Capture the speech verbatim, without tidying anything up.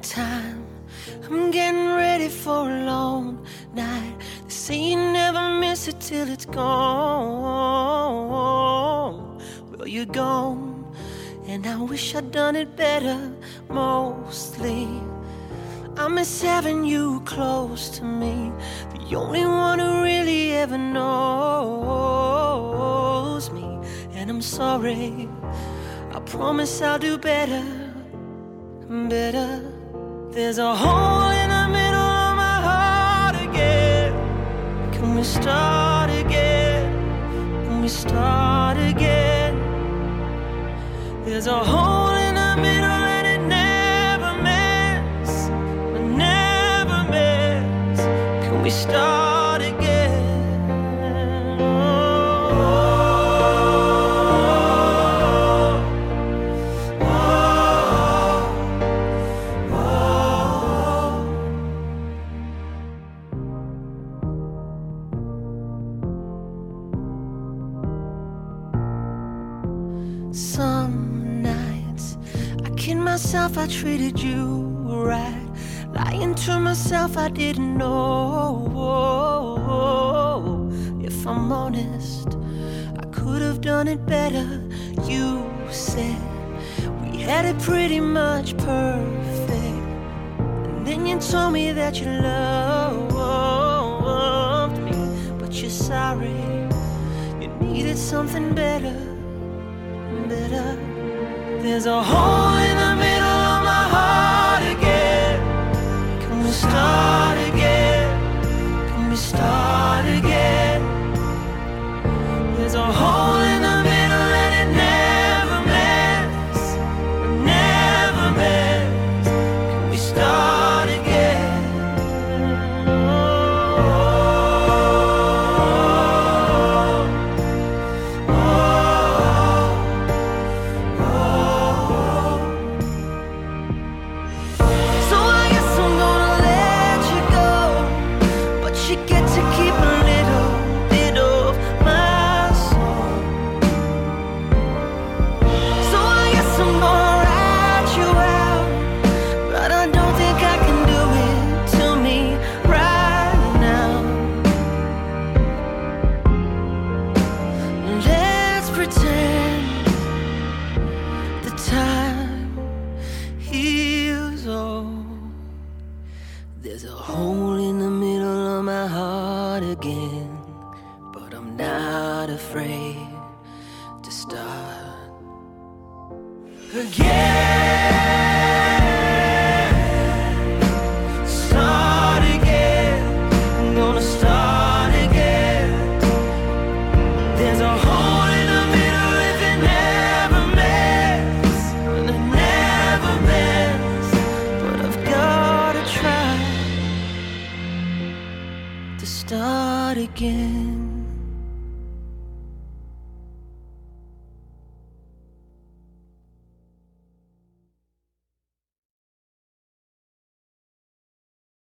time. I'm getting ready for a long night. They say you never miss it till it's gone. Well, you're gone, and I wish I'd done it better. Mostly I miss having you close to me, the only one who really ever knows me. And I'm sorry, I promise I'll do better, better. There's a hole in the middle of my heart again. Can we start again? Can we start again? There's a hole in the middle and it never mends, it never mends. Can we start again? Some nights I kid myself I treated you right, lying to myself I didn't know. If I'm honest, I could have done it better. You said we had it pretty much perfect, and then you told me that you loved me, but you're sorry, you needed something better. Better. There's a hole in the middle of my heart again. Can we start again? Can we start again? There's a hole in the middle and it never mends, it never mends. Can we start again? There's a hole in the middle of my heart again, but I'm not afraid to start again. Start again. I'm gonna start again. There's a hole in the middle if it never mends, and it never mends, but I've gotta try to start again.